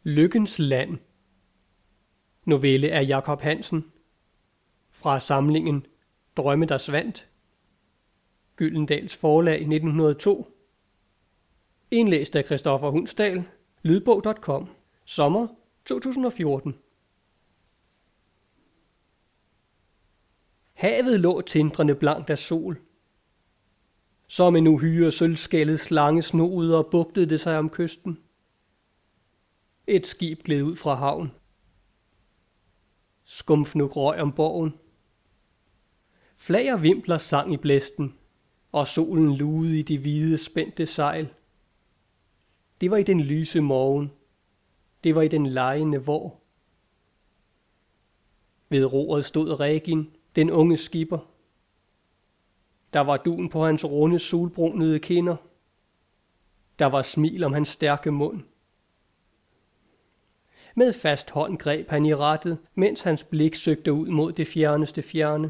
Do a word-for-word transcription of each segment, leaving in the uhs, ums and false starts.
Lykkens Land. Novelle af Jacob Hansen. Fra samlingen Drømme der svandt. Gyldendals Forlag nitten hundrede og to. Indlæst af Christoffer Hundsdal. Lydbog punktum com. Sommer to tusind og fjorten. Havet lå tindrende blankt af sol. Som en uhyre sølvskællet slange snoede og bugtede det sig om kysten. Et skib gled ud fra havn. Skumfnug røg om borgen. Flag og vimpler sang i blæsten, og solen lugede i de hvide spændte sejl. Det var i den lyse morgen. Det var i den legende vår. Ved roret stod Regin, den unge skipper. Der var dun på hans runde solbrunede kinder. Der var smil om hans stærke mund. Med fast hånd greb han i rattet, mens hans blik søgte ud mod det fjerneste fjerne.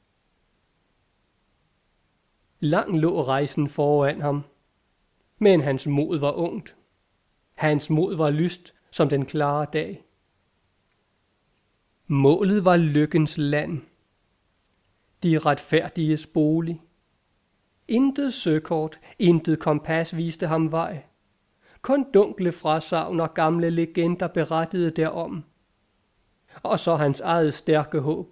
Lang lå rejsen foran ham, men hans mod var ungt. Hans mod var lyst som den klare dag. Målet var lykkens land. De retfærdiges bolig. Intet søkort, intet kompas viste ham vej. Kun dunkle frasagn og gamle legender berettede derom. Og så hans eget stærke håb.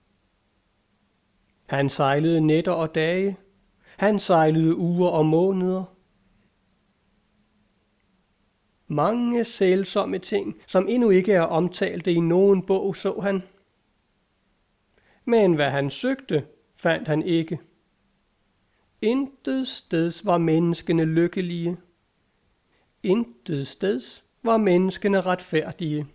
Han sejlede nætter og dage. Han sejlede uger og måneder. Mange sælsomme ting, som endnu ikke er omtalte i nogen bog, så han. Men hvad han søgte, fandt han ikke. Intet steds var menneskene lykkelige. Intet steds var menneskene retfærdige.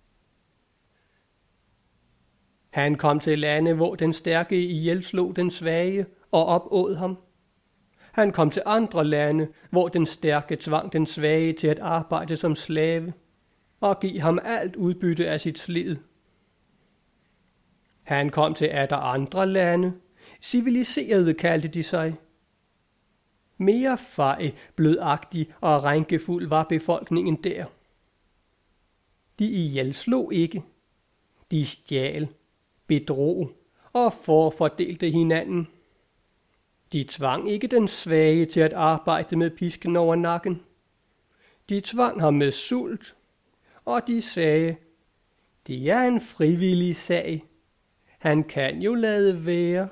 Han kom til lande, hvor den stærke ihjelslog den svage og opåd ham. Han kom til andre lande, hvor den stærke tvang den svage til at arbejde som slave og give ham alt udbytte af sit slid. Han kom til atter andre lande, civiliserede kaldte de sig. Mere fej, blødagtig og rænkefuld var befolkningen der. De ihjelslog ikke. De stjal, bedrog og forfordelte hinanden. De tvang ikke den svage til at arbejde med pisken over nakken. De tvang ham med sult, og de sagde, det er en frivillig sag. Han kan jo lade være.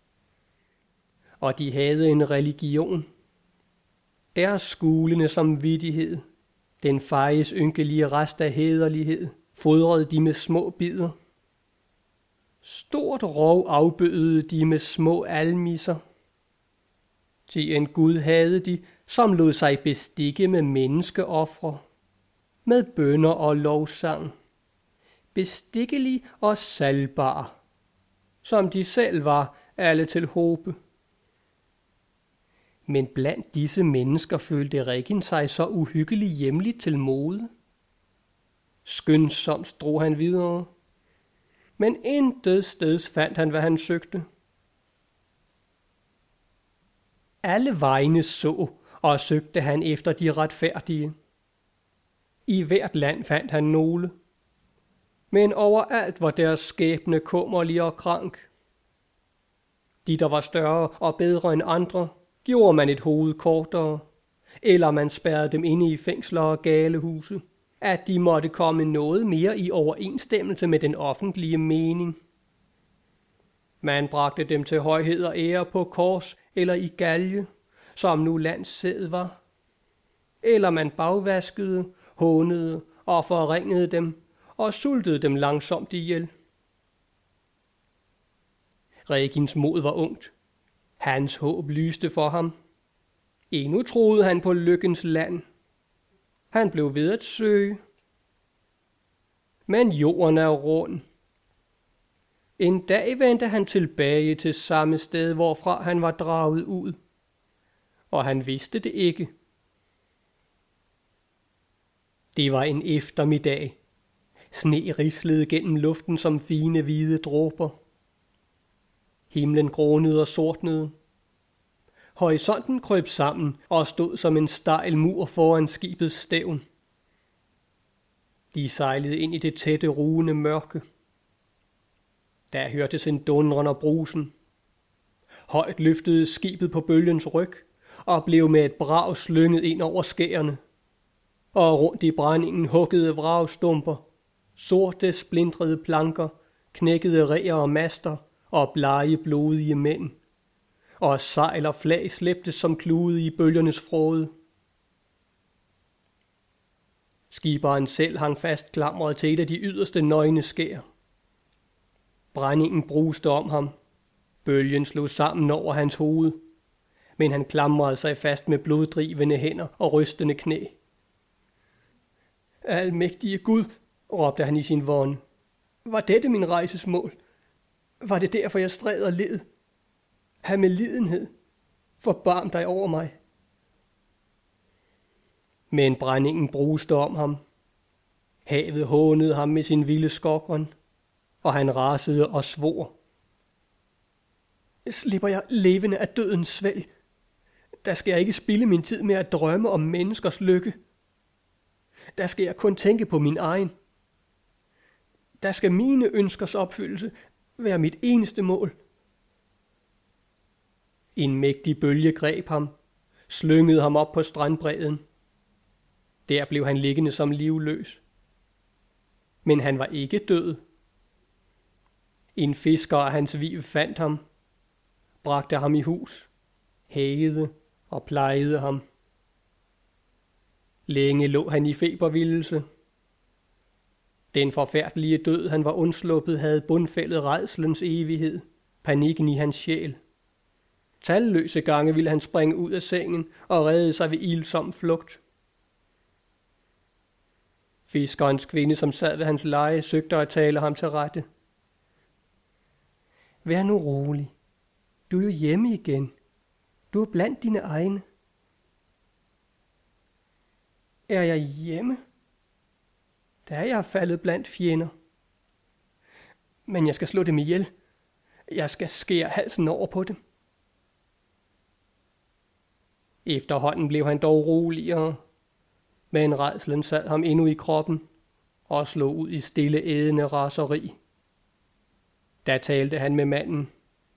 Og de havde en religion. Deres skulende samvittighed, den fejes ynkelige rest af hæderlighed, fodrede de med små bidder. Stort rov afbødede de med små almisser. Til en Gud havde de, som lod sig bestikke med menneskeofre, med bønner og lovsang, bestikkelig og salgbar, som de selv var alle til håbe. Men blandt disse mennesker følte Regin sig så uhyggelig hjemligt til mode. Skønsomt drog han videre, men intet steds fandt han, hvad han søgte. Alle vegne så, og søgte han efter de retfærdige. I hvert land fandt han nogle, men overalt var deres skæbne kummerlig og krank. De, der var større og bedre end andre, gjorde man et hoved kortere, eller man spærrede dem inde i fængsler og galehuse, at de måtte komme noget mere i overensstemmelse med den offentlige mening. Man bragte dem til højhed og ære på kors eller i galge, som nu landssæd var. Eller man bagvaskede, hånede og forringede dem og sultede dem langsomt ihjel. Regins mod var ungt. Hans håb lyste for ham. Endnu troede han på lykkens land. Han blev ved at søge. Men jorden er rund. En dag vendte han tilbage til samme sted, hvorfra han var draget ud. Og han vidste det ikke. Det var en eftermiddag. Sne rislede gennem luften som fine hvide dråber. Himlen grånede og sortnede. Horisonten krøb sammen og stod som en stejl mur foran skibets stævn. De sejlede ind i det tætte, rugende mørke. Der hørtes en dundren og brusen. Højt løftede skibet på bølgens ryg og blev med et brag slynget ind over skærene. Og rundt i brændingen huggede vragstumper, sorte splintrede planker, knækkede reer og master og blege blodige mænd. Og sejl og flag slæbtes som klude i bølgernes fråde. Skiberen selv hang fast klamret til et af de yderste nøgne skær. Brændingen bruste om ham. Bølgen slog sammen over hans hoved, men han klamrede sig fast med bloddrivende hænder og rystende knæ. Almægtige Gud, råbte han i sin vågen. Var dette min rejsesmål? Var det derfor, jeg stræd og led? Ha' med lidenhed. Forbarm dig over mig. Men brændingen bruste om ham. Havet hånede ham med sin vilde skokren, og han rasede og svor. Slipper jeg levende af dødens svælg? Der skal jeg ikke spilde min tid med at drømme om menneskers lykke. Der skal jeg kun tænke på min egen. Der skal mine ønskers opfyldelse være mit eneste mål. En mægtig bølge greb ham, slyngede ham op på strandbredden. Der blev han liggende som livløs. Men han var ikke død. En fisker af hans viv fandt ham, bragte ham i hus, hægede og plejede ham. Længe lå han i febervildelse. Den forfærdelige død, han var undsluppet, havde bundfældet rædslens evighed, panikken i hans sjæl. Talløse gange ville han springe ud af sengen og redde sig ved ilsom flugt. Fiskerens kvinde, som sad ved hans leje, søgte at tale ham til rette. Vær nu rolig. Du er jo hjemme igen. Du er blandt dine egne. Er jeg hjemme? Der er jeg faldet blandt fjender. Men jeg skal slå dem ihjel. Jeg skal skære halsen over på dem. Efterhånden blev han dog roligere, men rædslen sad ham endnu i kroppen og slog ud i stille ædende raseri. Da talte han med manden.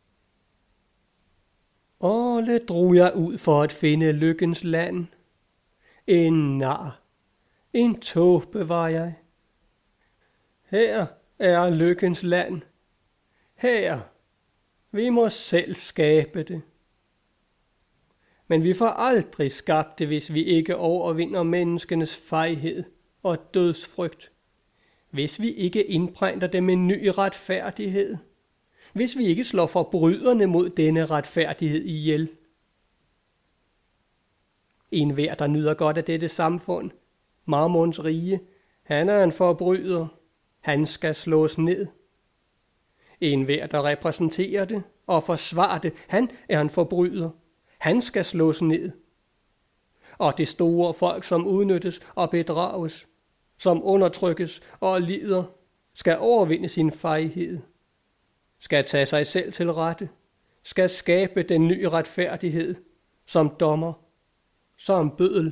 Åle drog jeg ud for at finde lykkens land. En nar, en tåbe var jeg. Her er lykkens land. Her, vi må selv skabe det. Men vi får aldrig skabt det, hvis vi ikke overvinder menneskenes fejhed og dødsfrygt. Hvis vi ikke indprænter dem med ny retfærdighed. Hvis vi ikke slår forbryderne mod denne retfærdighed ihjel. En hver, der nyder godt af dette samfund, Mammons rige, han er en forbryder. Han skal slås ned. En hver, der repræsenterer det og forsvarer det, han er en forbryder. Han skal slås ned. Og det store folk, som udnyttes og bedrages, som undertrykkes og lider, skal overvinde sin fejhed, skal tage sig selv til rette, skal skabe den nye retfærdighed, som dommer, som bøddel.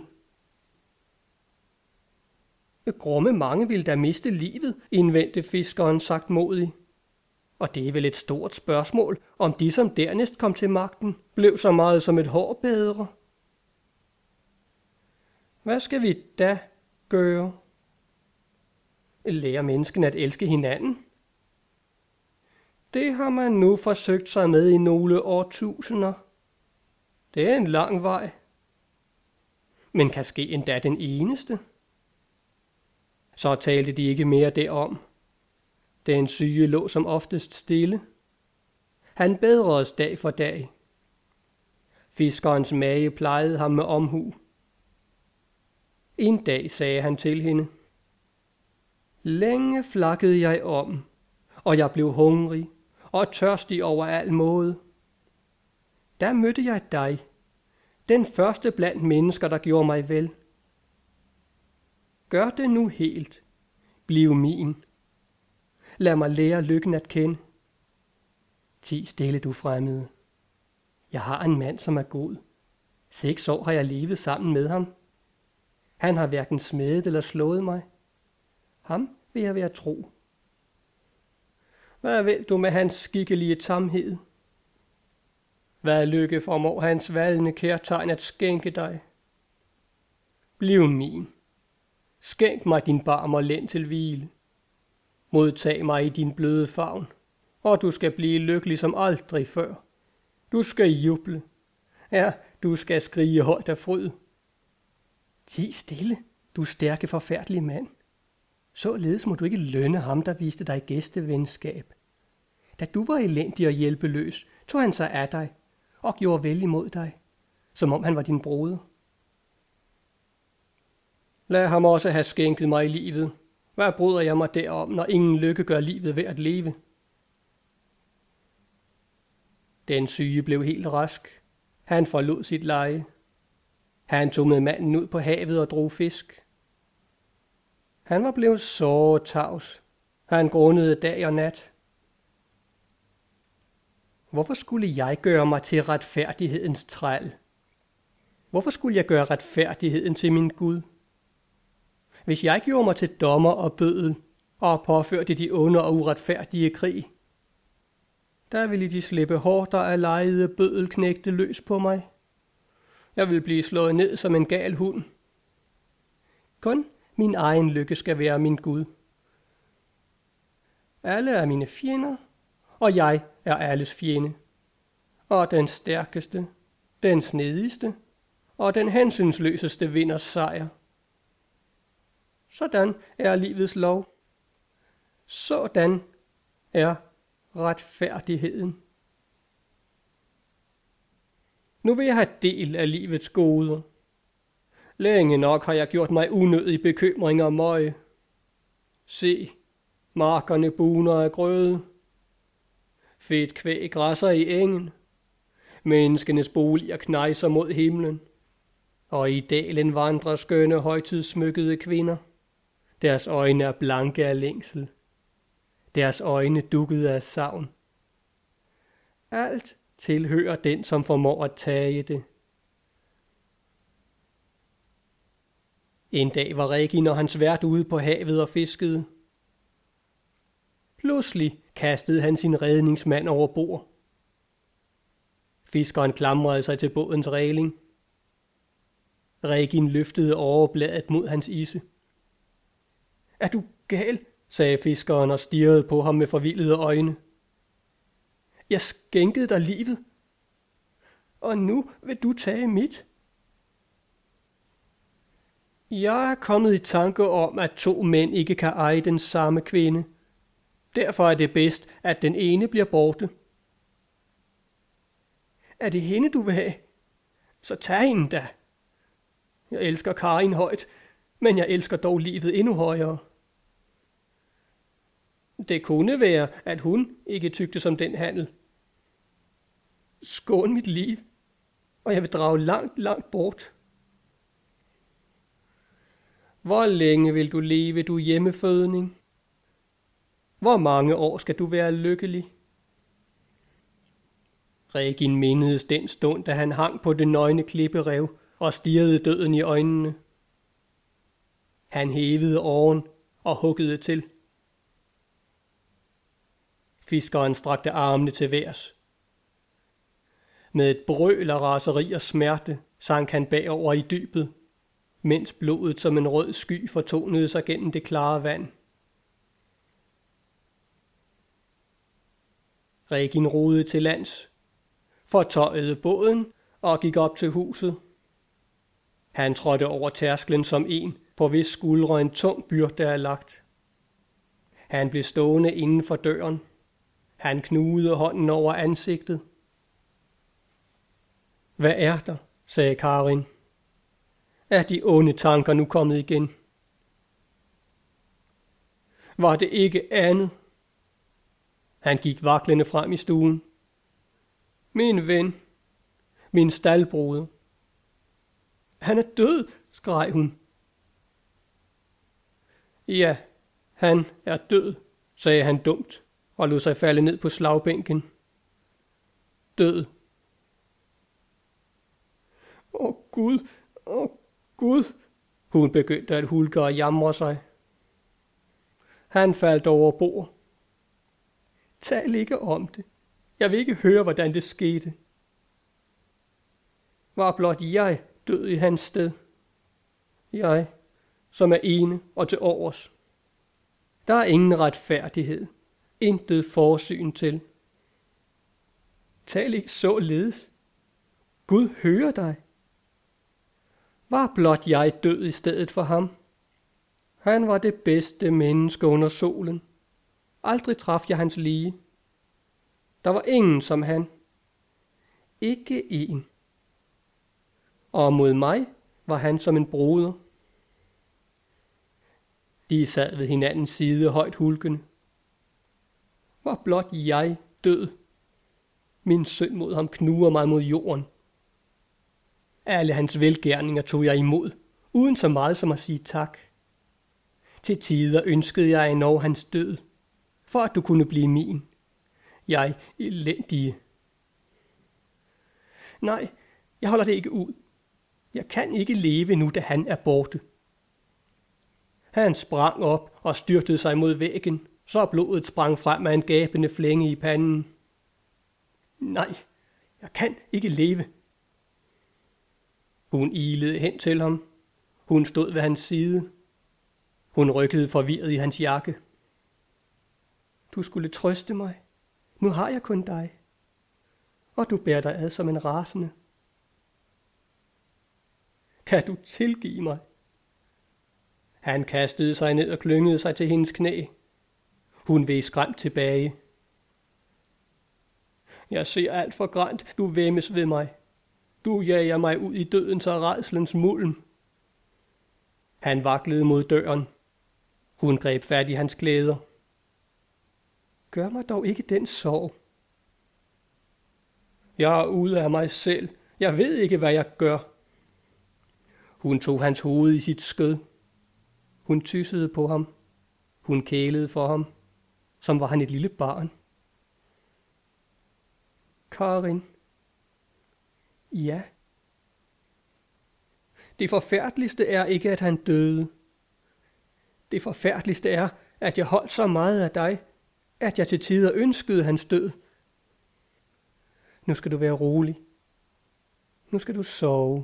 Grumme mange vil da miste livet, indvendte fiskeren sagtmodig. Og det er vel et stort spørgsmål, om de, som dernæst kom til magten, blev så meget som et hår bedre. Hvad skal vi da gøre? Lære menneskene at elske hinanden? Det har man nu forsøgt sig med i nogle årtusinder. Det er en lang vej. Men kan ske endda den eneste? Så talte de ikke mere derom. Den syge lå som oftest stille. Han bedredes dag for dag. Fiskerens mage plejede ham med omhu. En dag sagde han til hende: Længe flakkede jeg om, og jeg blev hungrig og tørstig over al måde. Der mødte jeg dig, den første blandt mennesker, der gjorde mig vel. Gør det nu helt. Bliv min. Lad mig lære lykken at kende. Ti stille, du fremmede. Jeg har en mand, som er god. Seks år har jeg levet sammen med ham. Han har hverken smedet eller slået mig. Ham vil jeg være tro. Hvad vil du med hans skikkelige tamhed? Hvad lykke formår hans valgende kærtegn at skænke dig? Bliv min. Skænk mig din barm og lænd til hvile. Modtag mig i din bløde favn, og du skal blive lykkelig som aldrig før. Du skal juble. Ja, du skal skrige højt af fryd. Ti stille, du stærke forfærdelige mand. Således må du ikke lønne ham, der viste dig gæstevenskab. Da du var elendig og hjælpeløs, tog han sig af dig og gjorde vel imod dig, som om han var din broder. Lad ham også have skænket mig i livet. Hvad bryder jeg mig derom, når ingen lykke gør livet værd at leve? Den syge blev helt rask. Han forlod sit leje. Han tog med manden ud på havet og drog fisk. Han var blevet så tavs. Han grundede dag og nat. Hvorfor skulle jeg gøre mig til retfærdighedens træl? Hvorfor skulle jeg gøre retfærdigheden til min Gud? Hvis jeg gjorde mig til dommer og bøddel og påførte de onde og uretfærdige krig, der ville de slippe hårdere af lejede bøddelknægte løs på mig. Jeg ville blive slået ned som en gal hund. Kun min egen lykke skal være min Gud. Alle er mine fjender, og jeg er alles fjende. Og den stærkeste, den snedigste og den hensynsløseste vinder sejr. Sådan er livets lov. Sådan er retfærdigheden. Nu vil jeg have del af livets goder. Længe nok har jeg gjort mig unødig bekymring og møje. Se, markerne buner af grøde. Fedt kvæg græsser i engen. Menneskenes boliger knejser mod himlen. Og i dalen vandrer skønne højtidssmykkede kvinder. Deres øjne er blanke af længsel. Deres øjne dukkede af savn. Alt tilhører den, som formår at tage det. En dag var Regin og hans vært ude på havet og fiskede. Pludselig kastede han sin redningsmand over bord. Fiskeren klamrede sig til bådens ræling. Regin løftede overbladet mod hans isse. Er du gal? Sagde fiskeren og stirrede på ham med forvildede øjne. Jeg skænkede dig livet, og nu vil du tage mit. Jeg er kommet i tanke om, at to mænd ikke kan eje den samme kvinde. Derfor er det bedst, at den ene bliver borte. Er det hende, du vil have? Så tag hende da. Jeg elsker Karin højt, men jeg elsker dog livet endnu højere. Det kunne være, at hun ikke tygte som den handel. Skån mit liv, og jeg vil drage langt, langt bort. Hvor længe vil du leve, du hjemmefødning? Hvor mange år skal du være lykkelig? Regin mindedes den stund, da han hang på det nøgne klipperev og stirrede døden i øjnene. Han hævede åren og huggede til. Fiskeren strakte armene til værs. Med et brøl af raseri og smerte sank han bagover i dybet, mens blodet som en rød sky fortonede sig gennem det klare vand. Regin rodede til lands, fortøjede båden og gik op til huset. Han trådte over tærsklen som en, på hvis skuldre en tung byrde er lagt. Han blev stående inden for døren. Han knugede hånden over ansigtet. Hvad er der? Sagde Karin. Er de onde tanker nu kommet igen? Var det ikke andet? Han gik vaklende frem i stuen. Min ven, min staldbroder. Han er død, skreg hun. Ja, han er død, sagde han dumt og lod sig falde ned på slagbænken. Død. Åh Gud, åh Gud, hun begyndte at hulke og jamre sig. Han faldt over bord. Tal ikke om det. Jeg vil ikke høre, hvordan det skete. Var blot jeg død i hans sted. Jeg, som er ene og til overs. Der er ingen retfærdighed. Intet forsyn til. Tal ikke således. Gud hører dig. Var blot jeg død i stedet for ham. Han var det bedste menneske under solen. Aldrig traf jeg hans lige. Der var ingen som han. Ikke en. Og mod mig var han som en broder. De sad ved hinandens side højt hulkende. Var blot jeg død. Min synd mod ham knuger mig mod jorden. Alle hans velgerninger tog jeg imod, uden så meget som at sige tak. Til tider ønskede jeg endnu hans død, for at du kunne blive min. Jeg elendige. Nej, jeg holder det ikke ud. Jeg kan ikke leve nu, da han er borte. Han sprang op og styrtede sig mod væggen, så blodet sprang frem af en gabende flænge i panden. Nej, jeg kan ikke leve. Hun ilede hen til ham. Hun stod ved hans side. Hun rykkede forvirret i hans jakke. Du skulle trøste mig. Nu har jeg kun dig. Og du bærer dig ad som en rasende. Kan du tilgive mig? Han kastede sig ned og klyngede sig til hendes knæ. Hun veg skræmt tilbage. Jeg ser alt for grænt, du væmmes ved mig. Du jager mig ud i dødens og rædslens mulm. Han vaklede mod døren. Hun greb fat i hans klæder. Gør mig dog ikke den sorg. Jeg er ude af mig selv. Jeg ved ikke, hvad jeg gør. Hun tog hans hoved i sit skød. Hun tyssede på ham. Hun kælede for ham, som var han et lille barn. Karin. Ja. Det forfærdeligste er ikke, at han døde. Det forfærdeligste er, at jeg holdt så meget af dig, at jeg til tider ønskede hans død. Nu skal du være rolig. Nu skal du sove.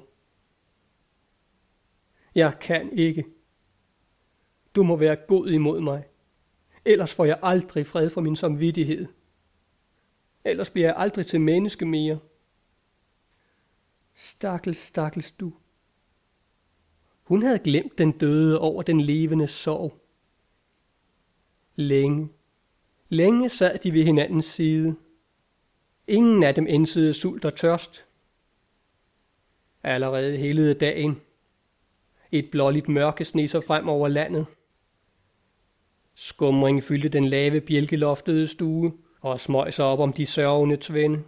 Jeg kan ikke. Du må være god imod mig. Ellers får jeg aldrig fred for min samvittighed. Ellers bliver jeg aldrig til menneske mere. Stakkels, stakkels du. Hun havde glemt den døde over den levende sorg. Længe, længe sad de ved hinandens side. Ingen af dem ænsede sult og tørst. Allerede helede dagen. Et blåligt mørke sneg sig frem over landet. Skumring fyldte den lave bjælkeloftede stue og smøg sig op om de sørgende tvende.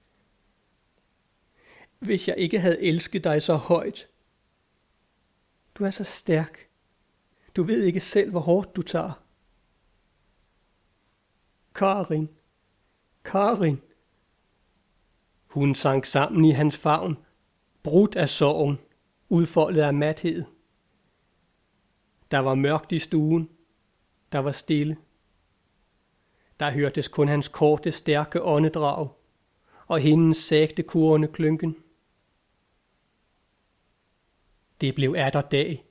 Hvis jeg ikke havde elsket dig så højt. Du er så stærk. Du ved ikke selv, hvor hårdt du tager. Karin, Karin. Hun sank sammen i hans favn, brudt af sorgen, udfoldet af mathed. Der var mørkt i stuen. Der var stille. Der hørtes kun hans korte, stærke åndedrag og hendes sagte kurrende klynken. Det blev atter dag.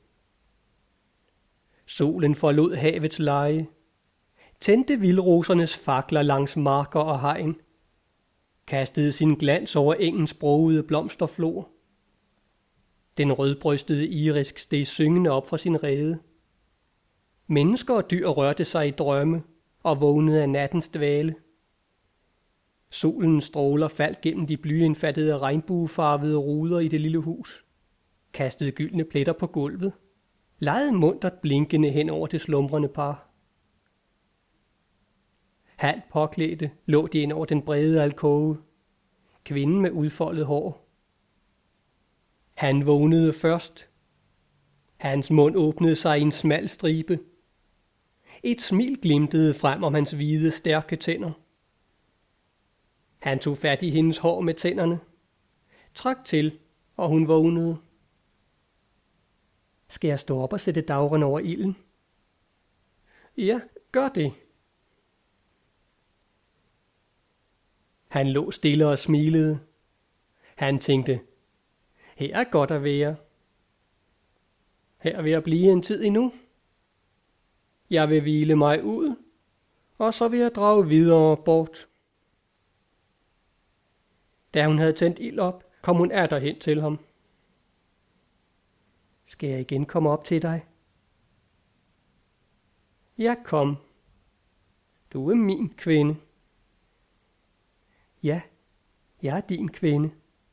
Solen forlod havets leje, tændte vildrosernes fakler langs marker og hegn, kastede sin glans over engens brogede blomsterflor. Den rødbrystede irisk steg syngende op fra sin rede. Mennesker og dyr rørte sig i drømme og vågnede af nattens dvale. Solens stråler faldt gennem de blyindfattede regnbuefarvede ruder i det lille hus, kastede gyldne pletter på gulvet, legede muntert blinkende hen over det slumrende par. Halvt påklædte lå de ind over den brede alkove, kvinden med udfoldet hår. Han vågnede først. Hans mund åbnede sig i en smal stribe. Et smil glimtede frem om hans hvide, stærke tænder. Han tog fat i hendes hår med tænderne, trak til, og hun vågnede. Skal jeg stå op og sætte dagren over ilden? Ja, Gør det. Han lå stille og smilede. Han tænkte, her er godt at være. Her vil jeg blive en tid endnu. Jeg vil hvile mig ud, og så vil jeg drage videre bort. Da hun havde tændt ild op, kom hun atter hen til ham. Skal jeg igen komme op til dig? Ja, kom. Du er min kvinde. Ja, jeg er din kvinde.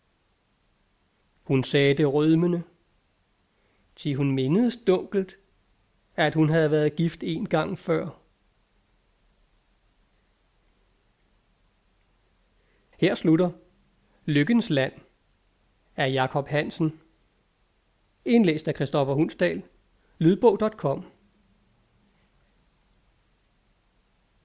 Hun sagde det rødmende, til hun mindedes dunkelt, at hun havde været gift en gang før. Her slutter Lykkens Land af Jacob Hansen. Indlæst af Christoffer Hundsdal. Lydbog punktum com